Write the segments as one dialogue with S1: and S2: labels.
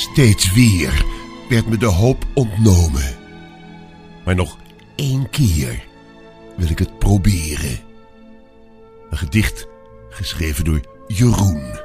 S1: Steeds weer werd me de hoop ontnomen. Maar nog 1 keer wil ik het proberen. Een gedicht geschreven door Jeroen.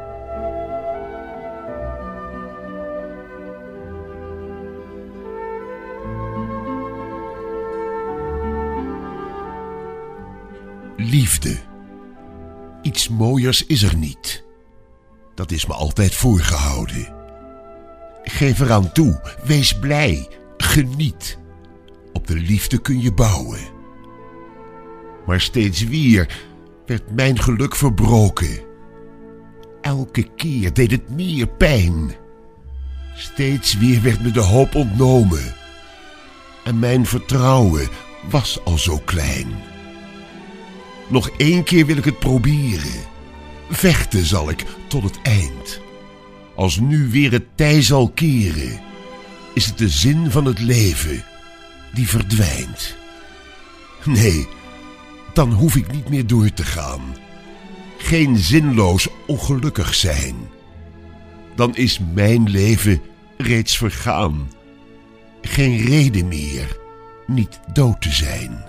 S1: Liefde. Iets mooiers is er niet. Dat is me altijd voorgehouden. Geef eraan toe, wees blij, geniet. Op de liefde kun je bouwen. Maar steeds weer werd mijn geluk verbroken. Elke keer deed het meer pijn. Steeds weer werd me de hoop ontnomen. En mijn vertrouwen was al zo klein. Nog 1 keer wil ik het proberen. Vechten zal ik tot het eind. Als nu weer het tij zal keren, is het de zin van het leven die verdwijnt. Nee, dan hoef ik niet meer door te gaan. Geen zinloos ongelukkig zijn. Dan is mijn leven reeds vergaan. Geen reden meer niet dood te zijn.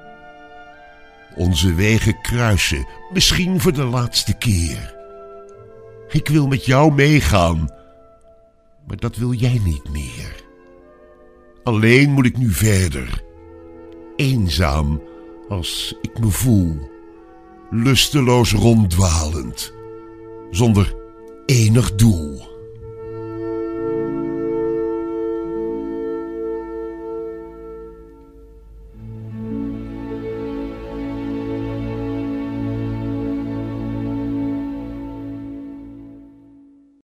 S1: Onze wegen kruisen, misschien voor de laatste keer. Ik wil met jou meegaan, maar dat wil jij niet meer. Alleen moet ik nu verder, eenzaam als ik me voel, lusteloos ronddwalend, zonder enig doel.